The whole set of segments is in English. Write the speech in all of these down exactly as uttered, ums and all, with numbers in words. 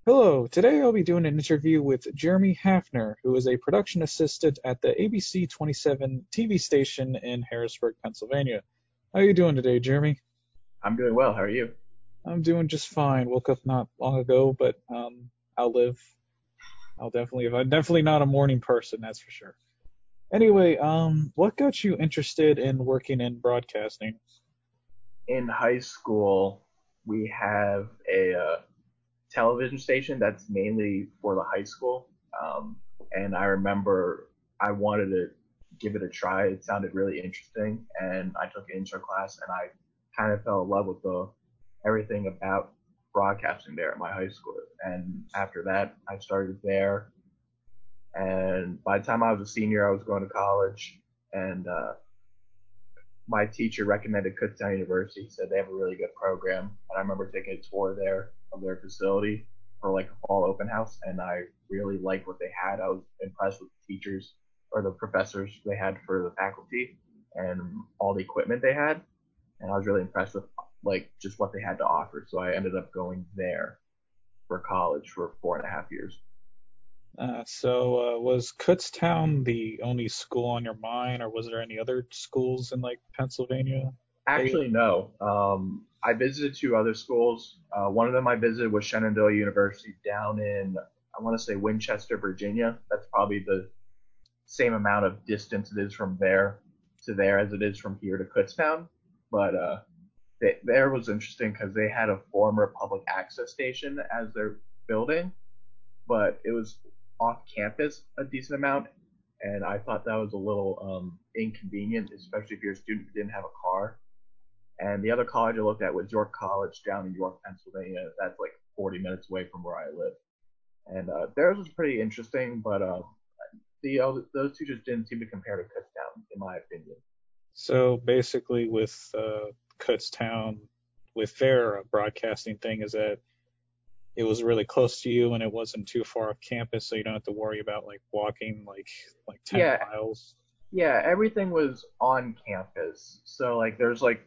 Hello, today I'll be doing an interview with Jeremy Hafner, who is a production assistant at the A B C twenty-seven T V station in Harrisburg, Pennsylvania. How are you doing today, Jeremy? I'm doing well. How are you? I'm doing just fine. Woke up not long ago, but um, I'll live. I'll definitely, I'm definitely not a morning person, that's for sure. Anyway, um, what got you interested in working in broadcasting? In high school, we have a uh, television station that's mainly for the high school. Um, and I remember I wanted to give it a try. It sounded really interesting, and I took an intro class, and I kind of fell in love with the everything about broadcasting there at my high school. And after that, I started there. And by the time I was a senior, I was going to college, and uh, my teacher recommended Kutztown University. He said they have a really good program, and I remember taking a tour there of their facility for like a fall open house, and I really liked what they had. I was impressed with the teachers or the professors they had for the faculty and all the equipment they had, and I was really impressed with like just what they had to offer. So I ended up going there for college for four and a half years. Uh, so, uh, was Kutztown the only school on your mind, or was there any other schools in like Pennsylvania that you? Actually, no. Um, I visited two other schools. Uh, one of them I visited was Shenandoah University down in, I want to say Winchester, Virginia. That's probably the same amount of distance it is from there to there as it is from here to Kutztown. But uh, they, there was interesting because they had a former public access station as their building, but it was off campus a decent amount. And I thought that was a little um, inconvenient, especially if you're a student who didn't have a car. And the other college I looked at was York College down in York, Pennsylvania. That's like forty minutes away from where I live. And uh, theirs was pretty interesting, but uh, the uh, those two just didn't seem to compare to Kutztown, in my opinion. So basically, with uh, Kutztown, with their uh, broadcasting thing, is that it was really close to you and it wasn't too far off campus, so you don't have to worry about like walking like like ten Yeah, miles. yeah, everything was on campus. So like, there's like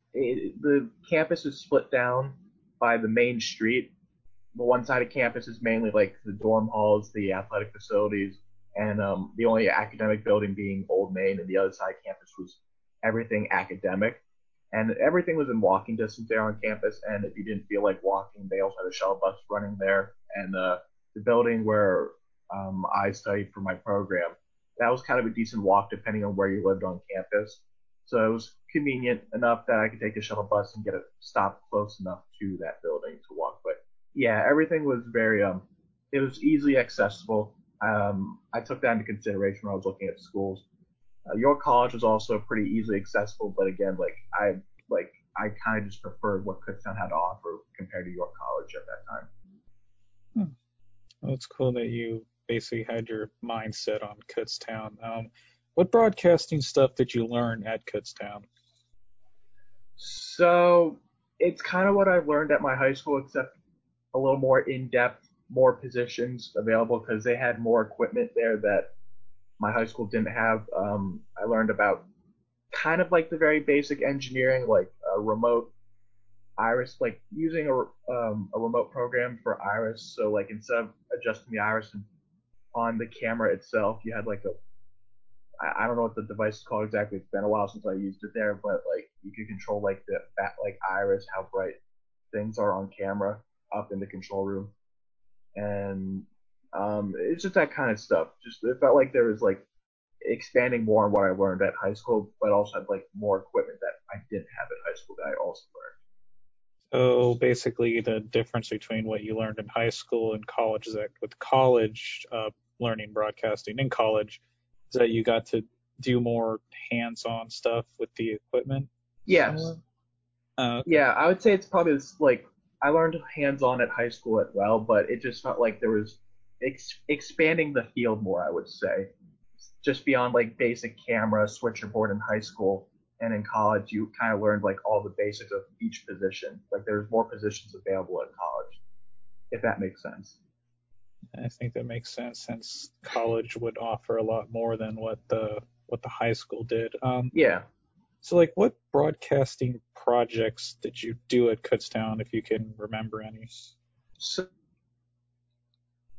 it, the campus is split down by the main street. The one side of campus is mainly like the dorm halls, the athletic facilities, and um, the only academic building being Old Main, and the other side of campus was everything academic. And everything was in walking distance there on campus. And if you didn't feel like walking, they also had a shuttle bus running there. And uh, the building where um, I studied for my program, that was kind of a decent walk depending on where you lived on campus. So it was convenient enough that I could take a shuttle bus and get a stop close enough to that building to walk. But yeah, everything was very um, it was easily accessible. Um, I took that into consideration when I was looking at schools. Uh, York College was also pretty easily accessible, but again, like I like I kind of just preferred what Kutztown had to offer compared to York College at that time. Hmm. Well, it's cool that you basically had your mindset on Kutztown. Um, what broadcasting stuff did you learn at Kutztown? So it's kind of what I learned at my high school, except a little more in depth, more positions available because they had more equipment there that my high school didn't have. Um, I learned about kind of like the very basic engineering, like a remote iris, like using a, um, a remote program for iris. So like instead of adjusting the iris on the camera itself, you had like a I, I don't know what the device is called exactly. It's been a while since I used it there, but like you could control like the bat, like iris, how bright things are on camera up in the control room, and um, it's just that kind of stuff. Just it felt like there was like expanding more on what I learned at high school, but also had like more equipment that I didn't have at high school that I also learned. So basically, the difference between what you learned in high school and college is that with college, uh, learning broadcasting in college, is that you got to do more hands-on stuff with the equipment. Yes, Similar. Uh, okay. yeah, I would say it's probably this, like I learned hands on at high school as well, but it just felt like there was ex- expanding the field more. I would say just beyond like basic camera switcher board in high school and in college, you kind of learned like all the basics of each position. Like there's more positions available at college, if that makes sense. I think that makes sense since college would offer a lot more than what the what the high school did. Um, Yeah. so like, what broadcasting projects did you do at Kutztown, if you can remember any?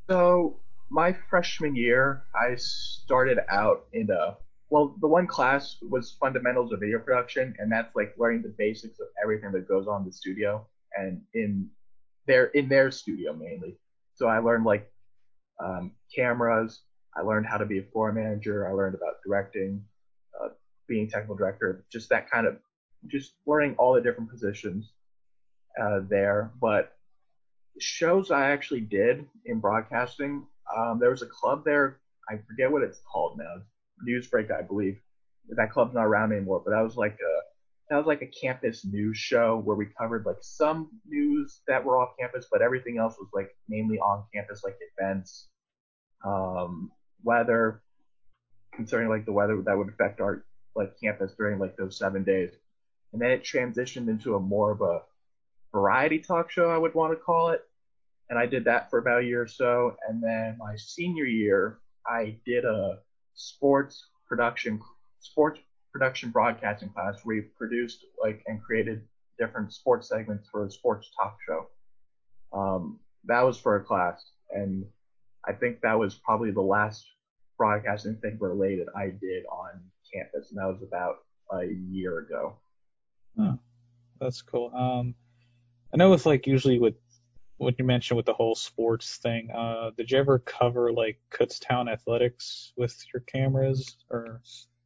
So my freshman year, I started out in a well, the one class was fundamentals of video production, and that's like learning the basics of everything that goes on in the studio and in their in their studio mainly. So I learned like um, cameras. I learned how to be a floor manager. I learned about directing, uh, being technical director, just that kind of just learning all the different positions uh, there. But shows I actually did in broadcasting. Um, there was a club there. I forget what it's called now. Newsbreak, I believe. That club's not around anymore. But that was like a that was like a campus news show where we covered like some news that were off campus, but everything else was like mainly on campus, like events, um, weather, concerning like the weather that would affect our like campus during like those seven days. And then it transitioned into a more of a variety talk show, I would want to call it, and I did that for about a year or so. And then my senior year, I did a sports production sports production broadcasting class where we produced like and created different sports segments for a sports talk show. Um, that was for a class, and I think that was probably the last broadcasting thing related I did on campus, and that was about a year ago. Huh, that's cool. Um, I know with like usually with what you mentioned with the whole sports thing, uh, did you ever cover like Kutztown athletics with your cameras or?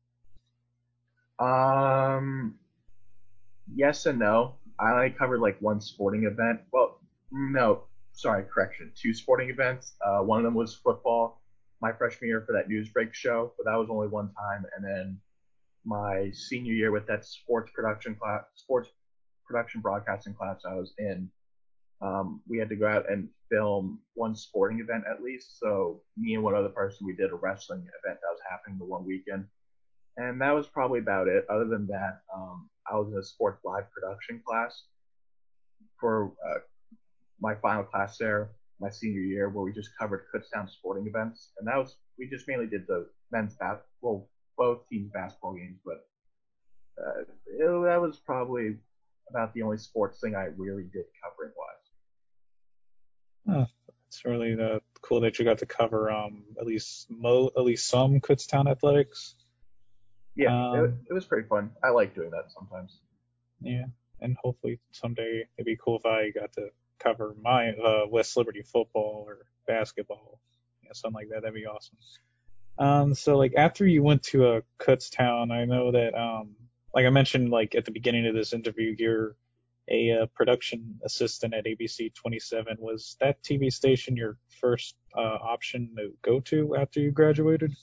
Um, yes and no. I only covered like one sporting event. Well, no, sorry, correction. Two sporting events. Uh, one of them was football, my freshman year for that Newsbreak show, but that was only one time. And then my senior year with that sports production class, sports production broadcasting class I was in, um, we had to go out and film one sporting event at least. So me and one other person, we did a wrestling event that was happening the one weekend, and that was probably about it. Other than that, um, I was in a sports live production class for uh, my final class there, my senior year, where we just covered Kutztown sporting events, and that was we just mainly did the men's basketball, well, both teams basketball games, but uh, it, that was probably about the only sports thing I really did covering wise. Huh, it's really uh, cool that you got to cover um at least mo at least some Kutztown athletics. Yeah, it, Um, it was pretty fun. I like doing that sometimes. yeah, and hopefully someday it'd be cool if I got to cover my uh, West Liberty football or basketball, yeah, something like that. That'd be awesome. Um, so like after you went to a uh, Kutztown, I know that um, like I mentioned like at the beginning of this interview, you're a uh, production assistant at A B C twenty-seven. Was that T V station your first uh, option to go to after you graduated?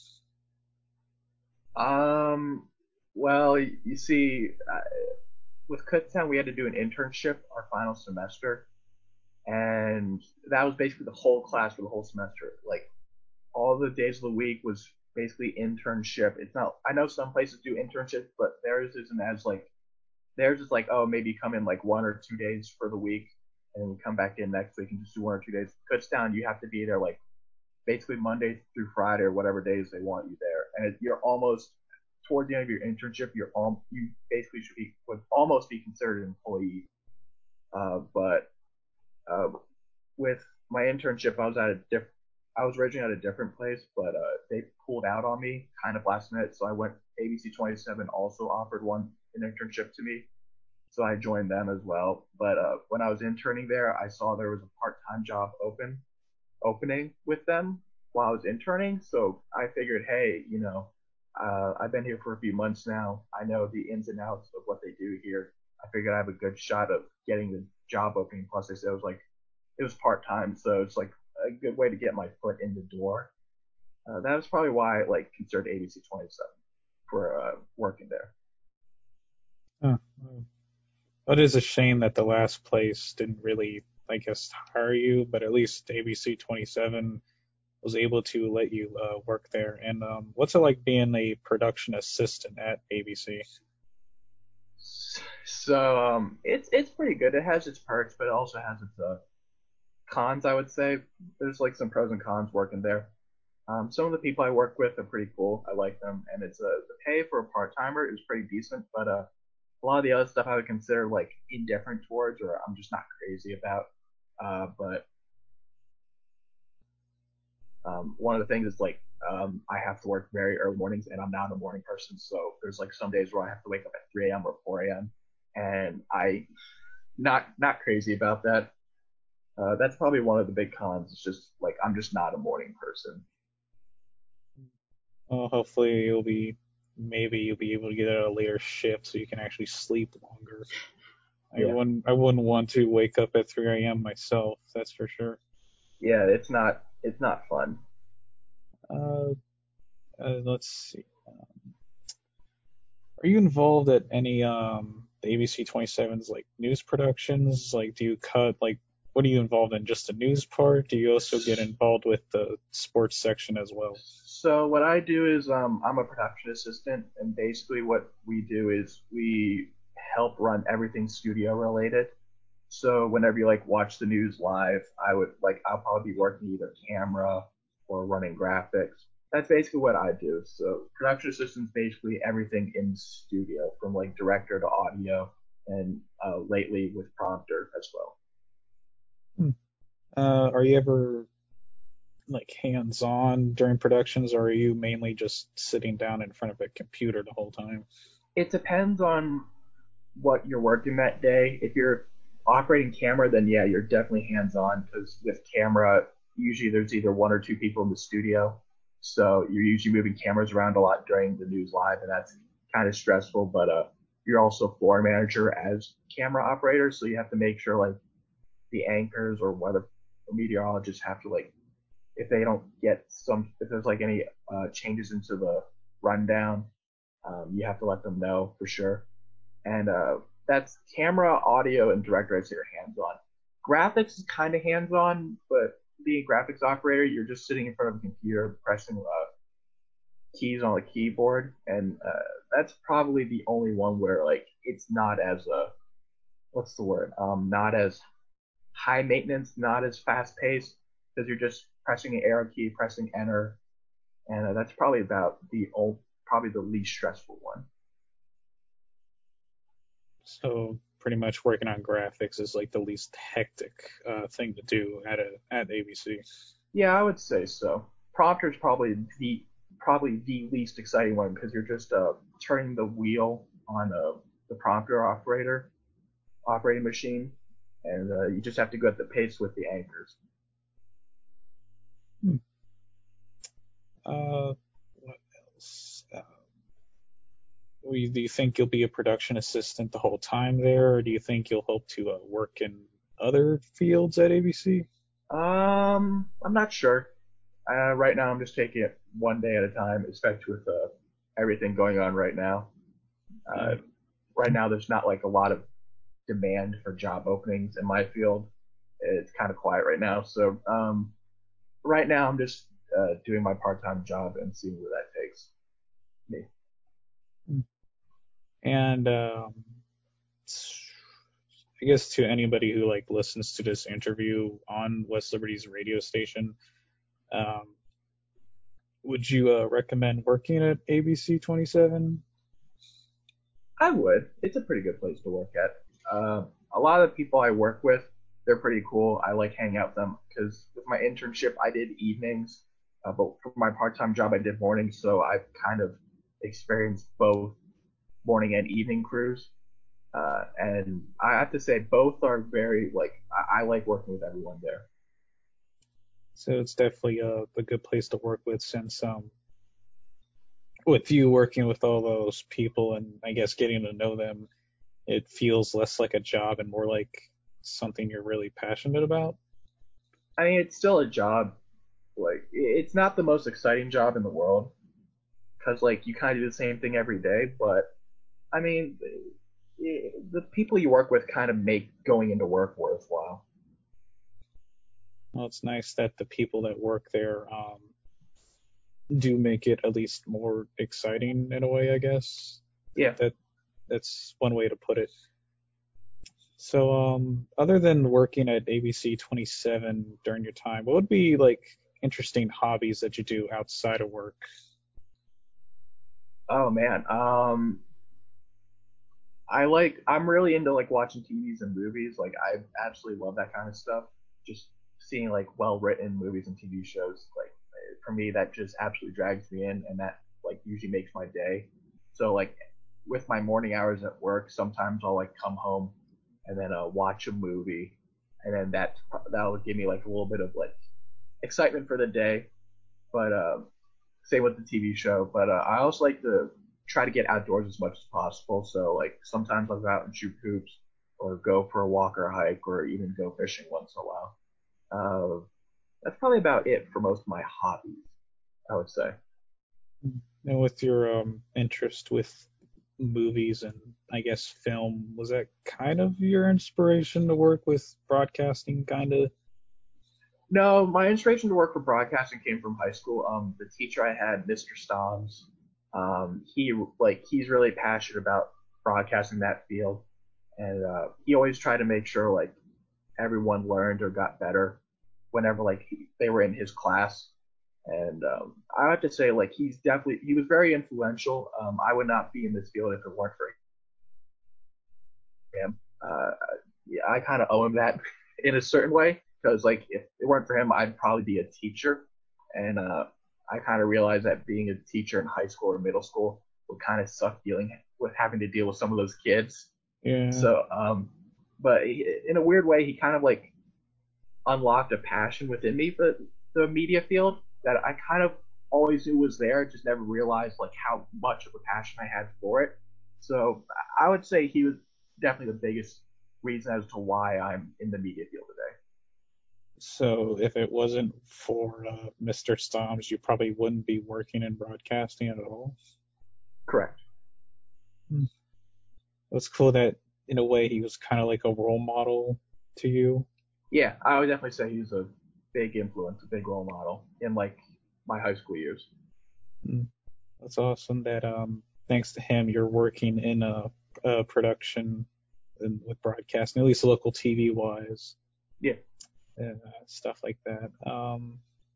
Um, well, you see, uh, with Kutztown, we had to do an internship our final semester, and that was basically the whole class for the whole semester. Like all the days of the week was basically internship. It's not. I know some places do internships, but theirs isn't as like theirs is like, oh, maybe come in like one or two days for the week, and then come back in next week and just do one or two days. Kutztown, you have to be there like basically Monday through Friday or whatever days they want you there, and it, you're almost towards the end of your internship. You're all you basically should be would almost be considered an employee. Uh, but uh, with my internship, I was at a different. I was originally at a different place, but uh, they pulled out on me kind of last minute. So I went. A B C twenty-seven also offered one an internship to me, so I joined them as well. But uh, when I was interning there, I saw there was a part-time job open opening with them while I was interning. So I figured, hey, you know, uh, I've been here for a few months now. I know the ins and outs of what they do here. I figured I have a good shot of getting the job opening. Plus, they said it was like it was part time, so it's like a good way to get my foot in the door. Uh, that was probably why I like considered A B C twenty-seven for uh, working there. Huh. It is a shame that the last place didn't really, I guess, hire you, but at least A B C twenty-seven was able to let you uh, work there. And um, what's it like being a production assistant at A B C? So um, it's it's pretty good. It has its perks, but it also has its uh, cons. I would say there's like some pros and cons working there. Um, some of the people I work with are pretty cool. I like them, and it's uh, the pay for a part timer is pretty decent. But uh, a lot of the other stuff I would consider like indifferent towards, or I'm just not crazy about. Uh, but one of the things is like um, I have to work very early mornings, and I'm not a morning person. So there's like some days where I have to wake up at three a m or four a m, and I not not crazy about that. Uh, that's probably one of the big cons. It's just like I'm just not a morning person. Well, hopefully you'll be maybe you'll be able to get out a later shift so you can actually sleep longer. I Yeah, wouldn't I wouldn't want to wake up at three a m myself. That's for sure. yeah, it's not it's not fun. Uh, uh, let's see. Are you involved at any um the A B C twenty-seven's like news productions? Like, do you cut like what are you involved in? Just the news part? Do you also get involved with the sports section as well? So what I do is um, I'm a production assistant, and basically what we do is we help run everything studio related. So whenever you like watch the news live, I would like I'll probably be working either camera or running graphics. That's basically what I do. So production assistant's basically everything in studio, from like director to audio, and uh, lately with prompter as well. Hmm. Uh, are you ever like hands on during productions, or are you mainly just sitting down in front of a computer the whole time? It depends on what you're working that day. If you're operating camera, then yeah, you're definitely hands on because with camera, usually there's either one or two people in the studio. So you're usually moving cameras around a lot during the news live, and that's kind of stressful. But uh, you're also floor manager as camera operator, so you have to make sure like the anchors or weather meteorologists have to like if they don't get some if there's like any uh, changes into the rundown, um, you have to let them know for sure. And uh, that's camera, audio, and director. I'd say are hands on. Graphics is kind of hands on, but being a graphics operator, you're just sitting in front of a computer pressing uh, keys on a keyboard, and uh, that's probably the only one where like it's not as uh, what's the word? Um, not as high maintenance, not as fast paced because you're just pressing an arrow key, pressing enter, and uh, that's probably about the old, probably the least stressful one. So pretty much working on graphics is like the least hectic uh, thing to do at a at A B C. Yeah, I would say so. Prompter is probably the probably the least exciting one because you're just uh, turning the wheel on uh, the prompter operator operating machine, and uh, you just have to go at the pace with the anchors. Hmm. Uh, what else? Uh, we- do you think you'll be a production assistant the whole time there, or do you think you'll hope to uh, work in other fields at A B C? Um, I'm not sure. Uh, right now, I'm just taking it one day at a time, especially with uh, everything going on right now. Uh, Yeah. right now, there's not like a lot of demand for job openings in my field. It's kind of quiet right now, so um, right now I'm just uh, doing my part-time job and seeing where that takes me. And um, I guess to anybody who like listens to this interview on West Liberty's radio station, um, would you uh, recommend working at A B C twenty-seven? I would. It's a pretty good place to work at. Uh, a lot of the people I work with, they're pretty cool. I like hanging out with them because with my internship, I did evenings, uh, but for my part-time job, I did mornings. So I've kind of experienced both morning and evening crews. Uh, and I have to say, both are very like I, I like working with everyone there. So it's definitely a, a good place to work with since um, with you working with all those people and I guess getting to know them, it feels less like a job and more like something you're really passionate about. I mean, it's still a job. Like, it's not the most exciting job in the world because like you kind of do the same thing every day. But I mean, the people you work with kind of make going into work worthwhile. Well, it's nice that the people that work there um, do make it at least more exciting in a way, I guess. Yeah. That that's one way to put it. So, um, other than working at A B C twenty-seven during your time, what would be like interesting hobbies that you do outside of work? Oh man. Um, I like. I'm really into like watching T Vs and movies. Like, I absolutely love that kind of stuff. Just seeing like well written movies and T V shows. Like, for me that just absolutely drags me in, and that like usually makes my day. So like with my morning hours at work, sometimes I'll like come home and then uh, watch a movie, and then that that'll give me like a little bit of like excitement for the day. But um, same with the T V show. But uh, I also like to try to get outdoors as much as possible. So like sometimes I'll go out and shoot hoops, or go for a walk or a hike, or even go fishing once in a while. Uh, that's probably about it for most of my hobbies, I would say. And with your um, interest with movies and I guess film, was that kind of your inspiration to work with broadcasting, kind of? No, my inspiration to work for broadcasting came from high school. Um, the teacher I had, mister Stoms, um, he like he's really passionate about broadcasting that field, and uh, he always tried to make sure like everyone learned or got better whenever like he, they were in his class. And um, I have to say, like he's definitely he was very influential. Um, I would not be in this field if it weren't for him. Uh, yeah, I kind of owe him that in a certain way, because like if it weren't for him, I'd probably be a teacher. And uh, I kind of realized that being a teacher in high school or middle school would kind of suck dealing with having to deal with some of those kids. Yeah. So, um, but he, in a weird way, he kind of like unlocked a passion within me for the media field that I kind of always knew was there, just never realized like how much of a passion I had for it. So I would say he was definitely the biggest reason as to why I'm in the media field today. So if it wasn't for uh, mister Stoms, you probably wouldn't be working in broadcasting at all. Correct. Hmm. It's cool that in a way he was kind of like a role model to you. Yeah, I would definitely say he's a big influence, a big role model in like my high school years. Hmm. That's awesome that um thanks to him you're working in a, a production and with broadcasting, at least local T V wise, Yeah. and uh, stuff like that. Um,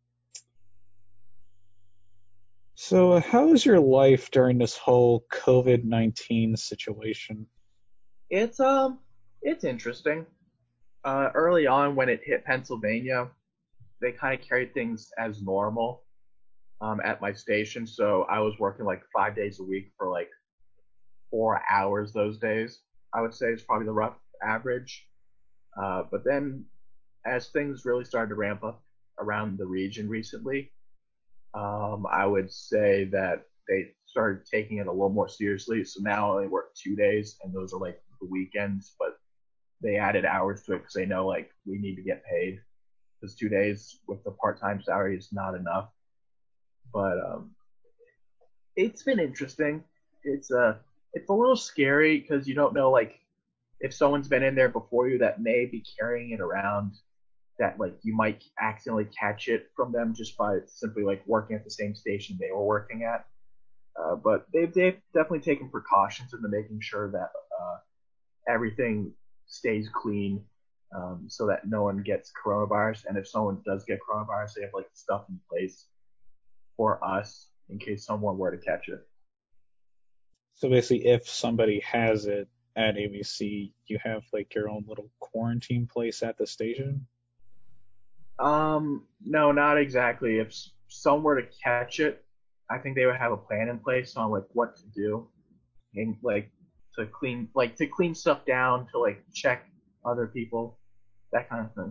so uh, how is your life during this whole COVID nineteen situation? It's um it's interesting. Uh, early on when it hit Pennsylvania, they kind of carried things as normal um, at my station. So I was working like five days a week for like four hours those days. I would say is probably the rough average. Uh, but then as things really started to ramp up around the region recently, um, I would say that they started taking it a little more seriously. So now I only work two days, and those are like the weekends. But they added hours to it because they know like we need to get paid. Because two days with the part-time salary is not enough. But um, it's been interesting. It's uh it's a little scary because you don't know like if someone's been in there before you that may be carrying it around, that like you might accidentally catch it from them just by simply like working at the same station they were working at. Uh, but they've they've definitely taken precautions into making sure that uh, everything stays clean, um, so that no one gets coronavirus. And if someone does get coronavirus, they have like stuff in place for us in case someone were to catch it. So basically, if somebody has it at A B C, you have like your own little quarantine place at the station. Um, no, not exactly. If someone were to catch it, I think they would have a plan in place on like what to do and like to clean, like to clean stuff down, to like check other people, that kind of thing.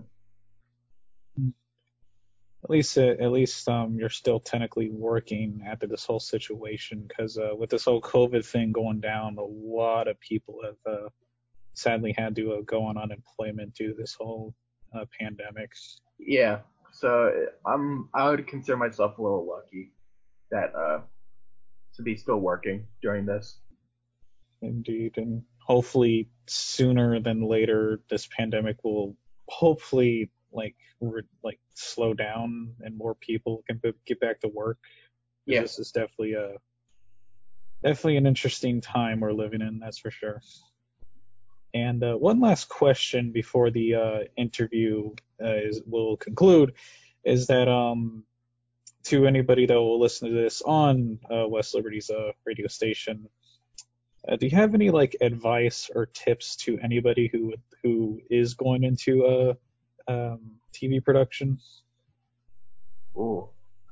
At least, uh, at least, um, you're still technically working after this whole situation, because uh, with this whole COVID thing going down, a lot of people have uh, sadly had to uh, go on unemployment due to this whole uh, pandemic. Yeah. So I'm I would consider myself a little lucky that uh to be still working during this. Indeed, and hopefully sooner than later, this pandemic will hopefully like re- like slow down and more people can b- get back to work. Because Yeah. this is definitely a definitely an interesting time we're living in, that's for sure. And uh, one last question before the uh, interview uh, is, will conclude is that um, to anybody that will listen to this on uh, West Liberty's uh, radio station, uh, do you have any like advice or tips to anybody who who is going into a um, T V production? Ooh.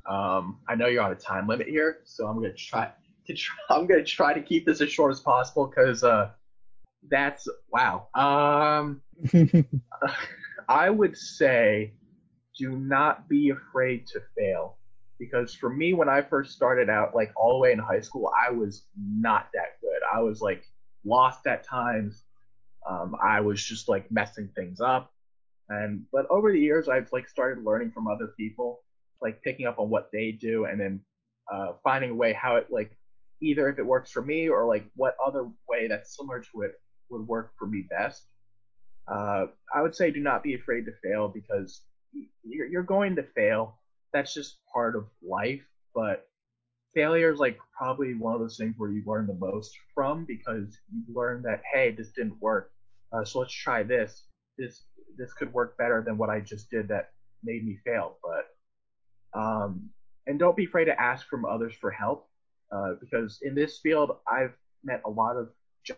Um, I know you're on a time limit here, so I'm gonna try to try, I'm gonna try to keep this as short as possible because uh, that's wow. Um, I would say do not be afraid to fail because for me, when I first started out, like all the way in high school, I was not that good. I was like lost at times. Um, I was just like messing things up. And but over the years, I've like started learning from other people, like picking up on what they do, and then uh, finding a way how it like either if it works for me or like what other way that's similar to it would work for me best. Uh, I would say do not be afraid to fail because you're, you're going to fail. That's just part of life. But failure is like probably one of those things where you learn the most from because you learn that hey, this didn't work, uh, so let's try this. This this could work better than what I just did that made me fail. But um, and don't be afraid to ask from others for help uh, because in this field I've met a lot of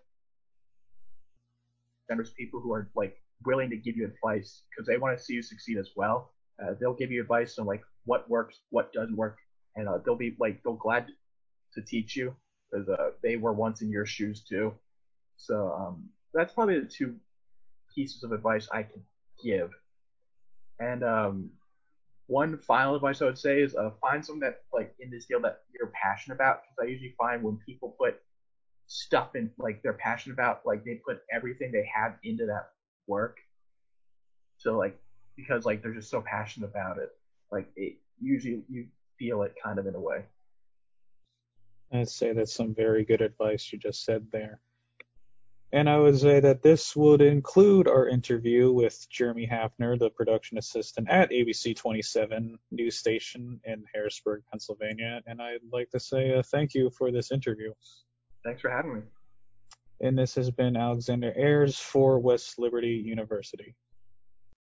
generous people who are like willing to give you advice because they want to see you succeed as well. Uh, they'll give you advice on like what works, what doesn't work, and uh, they'll be like they'll glad to teach you because uh, they were once in your shoes too. So um, that's probably the two pieces of advice I can give. And um, one final advice I would say is uh, find something that like in this field that you're passionate about because I usually find when people put stuff in like they're passionate about like they put everything they have into that work to like because like they're just so passionate about it like it usually you feel it kind of in a way. I'd say that's some very good advice you just said there. And I would say that this would include our interview with Jeremy Hafner, the production assistant at A B C twenty-seven news station in Harrisburg, Pennsylvania. And I'd like to say uh, thank you for this interview. Thanks for having me. And this has been Alexander Ayers for West Liberty University.